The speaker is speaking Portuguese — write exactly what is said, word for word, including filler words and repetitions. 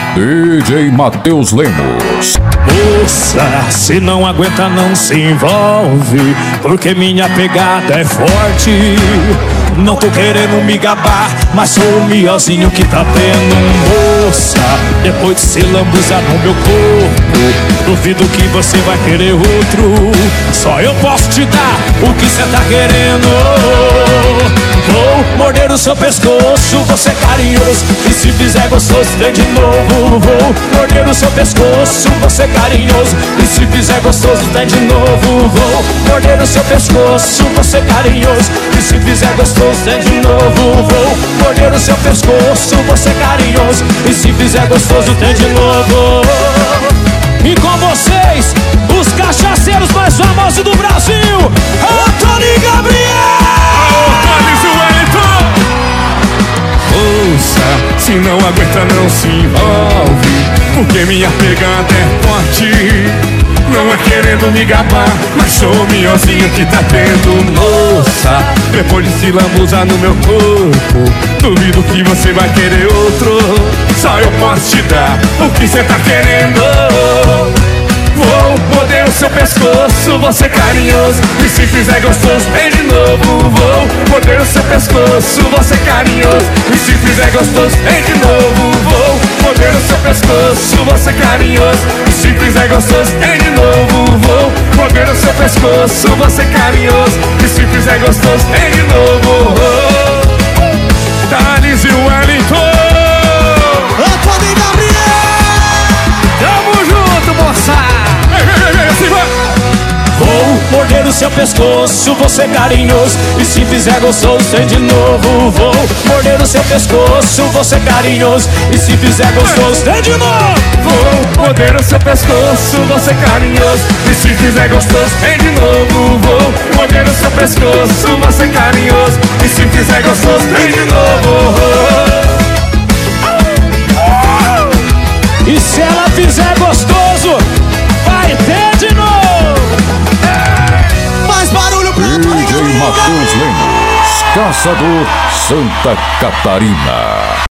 D J Matheus Lemos. Moça, se não aguenta não se envolve, porque minha pegada é forte. Não tô querendo me gabar, mas sou o miozinho que tá tendo. Moça, depois de se lambuzar no meu corpo, duvido que você vai querer outro. Só eu posso te dar o que cê tá querendo. Vou morder o seu pescoço, você é carinhoso, e se fizer gostoso tem de novo. Vou morder o seu pescoço, você é carinhoso, e se fizer gostoso tem de novo. Vou morder o seu pescoço, você é carinhoso, e se fizer gostoso tem de novo. Vou morder o seu pescoço, você é carinhoso, e se fizer gostoso tem de novo. E com vocês, os cachaceiros mais famosos do Brasil, Antônio e Gabriel! Moça, se não aguenta não se envolve, porque minha pegada é forte. Não é querendo me gabar, mas sou o miozinho que tá tendo. Moça, depois de se lambuzar no meu corpo, duvido que você vai querer outro. Só eu posso te dar o que cê tá querendo. Vou morder o seu pescoço, você é carinhoso, e se fizer gostoso vem de novo. Vou morder o seu pescoço, você é carinhoso, e se fizer gostoso vem de novo. Vou morder o seu pescoço, você é carinhoso, e se fizer gostoso vem de novo. Vou morder o seu pescoço, você é carinhoso, e se fizer gostoso vem de novo. Thales e Wellington, Antônio e Gabriel! tamo junto, moça! Vou morder o seu pescoço, você é carinhoso, e se fizer gostoso tem de novo. Vou morder o seu pescoço, você é carinhoso, e se fizer gostoso tem de novo. Vou morder o seu pescoço, você é carinhoso, e se fizer gostoso tem de novo. Vou morder o seu pescoço, você é carinhoso, e se fizer gostoso tem de novo. E se ela fizer gostoso, vai ter de novo. Mais barulho pra D J Matheus Lemos, Caçador, Santa Catarina.